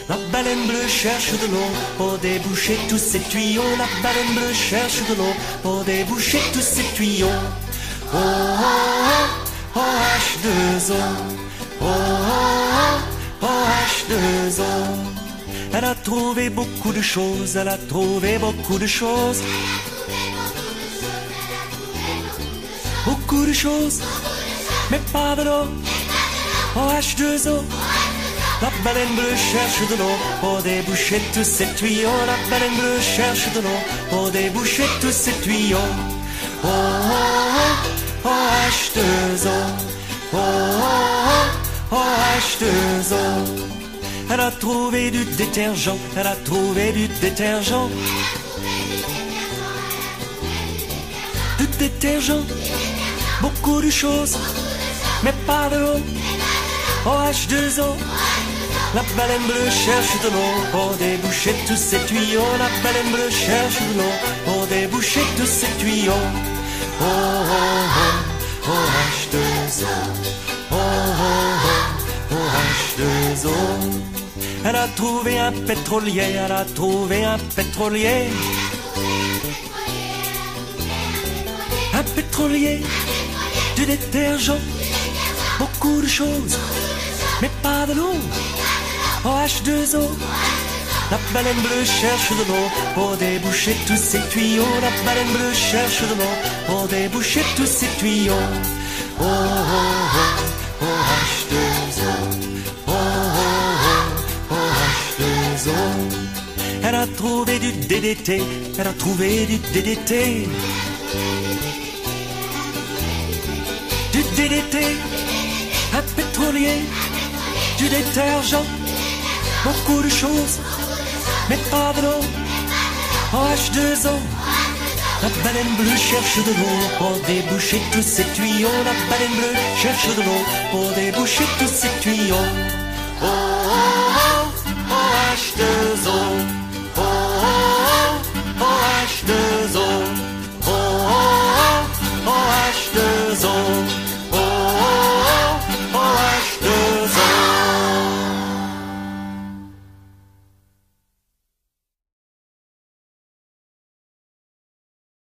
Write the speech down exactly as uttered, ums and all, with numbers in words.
La baleine bleue cherche de l'eau pour déboucher tous ses tuyaux. La baleine bleue cherche de l'eau pour déboucher tous ses tuyaux. Oh, oh, oh, oh, H deux O. Oh, oh, oh, oh, H deux O. Elle a trouvé beaucoup de choses, elle a trouvé beaucoup de choses. Beaucoup de choses, mais pas de l'eau. Oh, H deux O. La baleine bleue cherche de l'eau pour déboucher tous ses tuyaux. La baleine bleue cherche de l'eau pour déboucher tous ses tuyaux. Oh, oh, oh, oh, H deux O. Oh, oh, oh, oh, H deux O. Elle a trouvé du détergent, elle a trouvé du détergent. Du détergent, beaucoup de choses, mais pas de l'eau. Oh, H deux O. La baleine bleue cherche de l'eau pour déboucher tous ses tuyaux. La baleine bleue cherche de l'eau pour déboucher tous ses tuyaux. Oh, oh, oh, oh, H deux O. Oh, oh, oh, oh, H deux O. Elle a trouvé un pétrolier, elle a trouvé un pétrolier. Un pétrolier, du détergent, beaucoup de choses, mais pas de l'eau. Oh, H deux O. La baleine bleue cherche de l'eau pour déboucher tous ses tuyaux. La baleine bleue cherche de l'eau pour déboucher tous ses tuyaux. Oh, oh, oh, oh, H deux O. Oh, oh, oh, oh, H deux O. Elle a trouvé du D D T, elle a trouvé du D D T. Du D D T, un pétrolier, du détergent. Beaucoup de choses, mais pas de l'eau. Oh, H deux O. La baleine bleue cherche de l'eau pour déboucher tous ses tuyaux. La baleine bleue cherche de l'eau pour déboucher tous ses tuyaux. Oh,